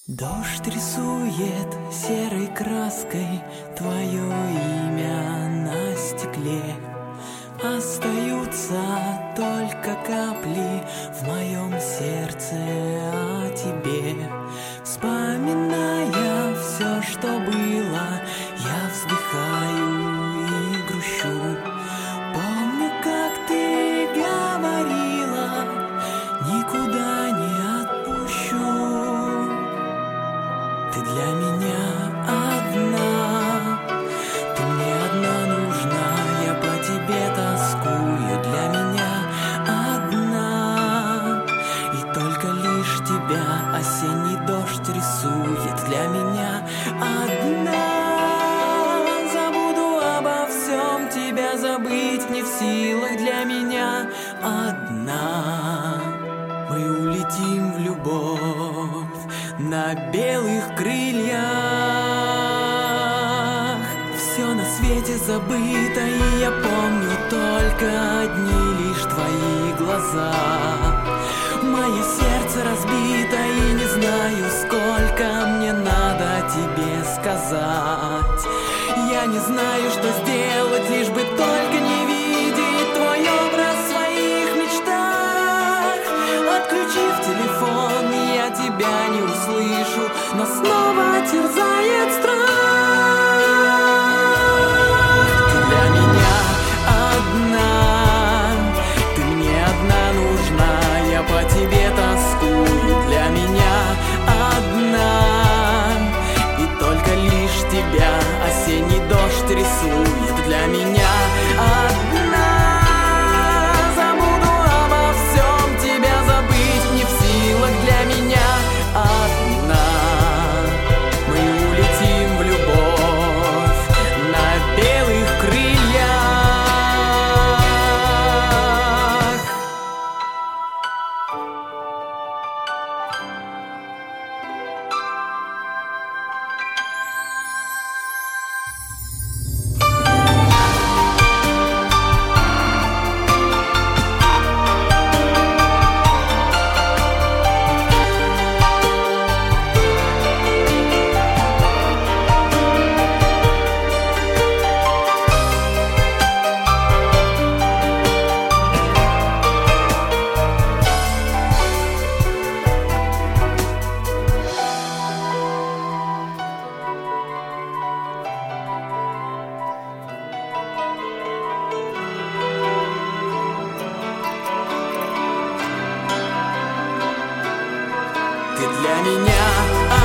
Дождь рисует серой краской твое имя на стекле. Остаются только капли в моем сердце о тебе. Вспоминая все, что было, я вздыхаю и грущу. Помню, как ты говорила, никуда не отпущу. Ты для меня одна, ты мне одна нужна, я по тебе тоскую. Для меня одна, и только лишь тебя осенний дождь рисует. Для меня одна, забуду обо всем, тебя забыть не в силах. Для меня одна, мы улетим в любовь на белых крыльях. Все на свете забыто, и я помню только одни лишь твои глаза. Мое сердце разбито, и не знаю, сколько мне надо тебе сказать. Я не знаю, что сделать, лишь бы только не видеть твой образ в своих мечтах. Отключив телефон, я тебя не услышу, но снова терзает страх. Ты для меня одна, ты мне одна нужна, я по тебе тоскую. Для меня одна, и только лишь тебя осенний дождь рисует. Для меня одна, забуду обо всем, тебя забыть не в силах. Для меня одна, мы улетим в любовь на белых крыльях. Ты для меня